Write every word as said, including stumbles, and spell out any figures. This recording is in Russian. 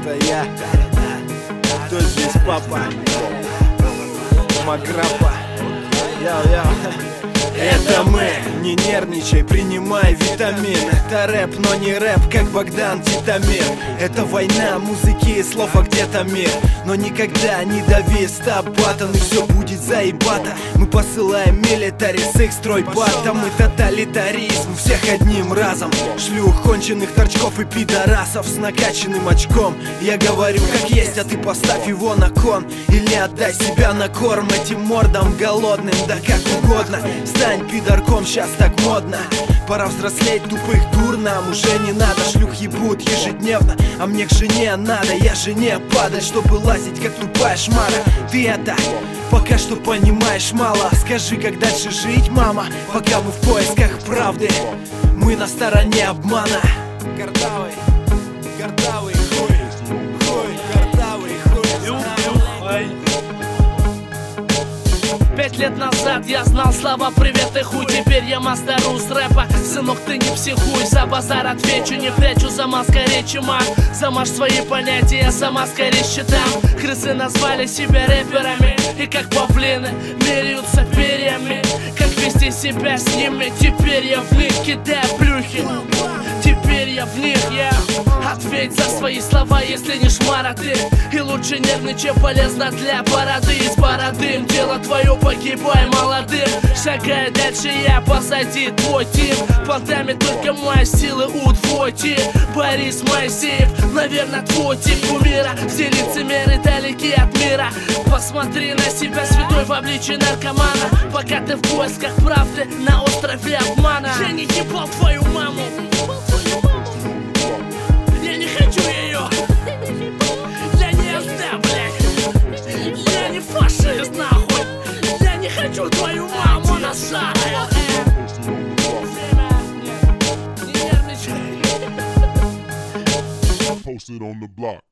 Это я. Кто здесь папа? Маграпа. Яу-яу. Это мы, не нервничай, принимай витамин. Это рэп, но не рэп, как Богдан Титамир. Это война музыки и слов, а где-то мир. Но никогда не дави, стоп баттон, и все будет заебато. Мы посылаем милитари с их стройбатом. И тоталитаризм всех одним разом. Шлюх, конченых торчков и пидорасов с накачанным очком. Я говорю как есть, а ты поставь его на кон. Или отдай себя на корм этим мордам голодным. Да как угодно, стань пидорком, щас так модно. Пора взрослеть, тупых дур нам уже не надо. Шлюх ебут ежедневно, а мне к жене надо. Я жене падать, чтобы лазить, как тупая шмара. Ты это пока что понимаешь мало. Скажи, как дальше жить, мама, пока мы в поисках правды. Мы на стороне обмана. Гордавый, гордавый хуй, хуй, гордавый хуй. Пять лет назад я знал слова «Привет и хуй». Теперь я мастеру с рэпа. Сынок, ты не психуй, за базар отвечу. Не прячу за маской речи мат. Замажь свои понятия, за маской считам. Крысы назвали себя рэперами. И как павлины меряются перьями. Как вести себя с ними. Теперь я в них кидаю плюхи. Теперь я в них, я ответь за свои слова, если не шмара ты. И лучше нервничай, полезно для бороды. Из бороды дело твое, погибай молодым. Шагая дальше я, позади твой тип. Понтами только мои силы удвойти. Борис Моисеев, наверное, твой тип кумира. Все лицемеры далеки от мира. Посмотри на себя, святой в обличии наркомана. Пока ты в поисках правды на острове обмана. Я не ебал твою маму. Я не хочу ее. Я не СД, блядь. Я не фашист, нахуй. Я не хочу твою маму, она шарая. Не нервничай. Posted on the block.